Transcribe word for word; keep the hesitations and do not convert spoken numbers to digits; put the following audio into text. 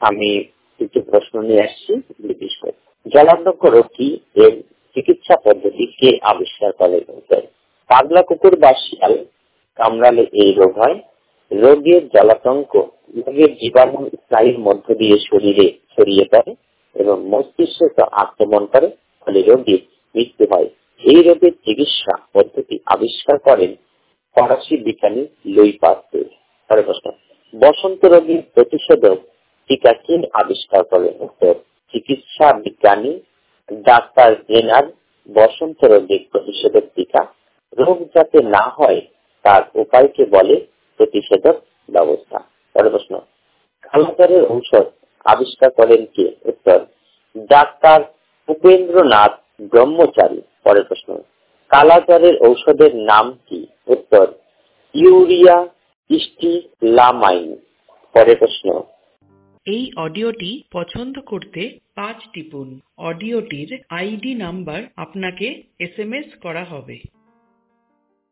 আমি কিছু প্রশ্ন নিয়ে আসছি ব্রিটিশ করে। জলাতঙ্ক রোগ কি, এর চিকিৎসা পদ্ধতি কে আবিষ্কার করে? পাগলা কুকুর বা শিয়াল কামড়ালে এই রোগ হয়। রোগের জলাতঙ্ক রোগের জীবাণু স্নায়ুর মধ্য দিয়ে শরীরে ছড়িয়ে পড়ে এবং মস্তিষ্কে আক্রমণ করে, ফলে রোগীর মৃত্যু হয়। এই রোগের চিকিৎসা পদ্ধতি আবিষ্কার করেন ফরাসি বিজ্ঞানী লুই পাস্তুর। পরের প্রশ্ন, বসন্ত রোগের প্রতিষেধক টিকা কে আবিষ্কার করেন? উত্তর, চিকিৎসা বিজ্ঞানী ডাক্তার জেনার বসন্ত রোগের প্রতিষেধক টিকা। রোগ যাতে না হয় তার উপায়কে বলে প্রতিষেধক ব্যবস্থা। পরের প্রশ্ন, কালাজ্বরের ঔষধ আবিষ্কার করেন কে? উত্তর, ডাক্তার উপেন্দ্রনাথ ব্রহ্মচারী। পরের প্রশ্ন, কালাজ্বরের ঔষধের নাম কি? উত্তর, ইউরিয়া স্টিলামাইন। পরের প্রশ্ন, এই অডিওটি পছন্দ করতে পাঁচ টিপুন। অডিওটির আইডি নাম্বার আপনাকে এস এম এস করা হবে।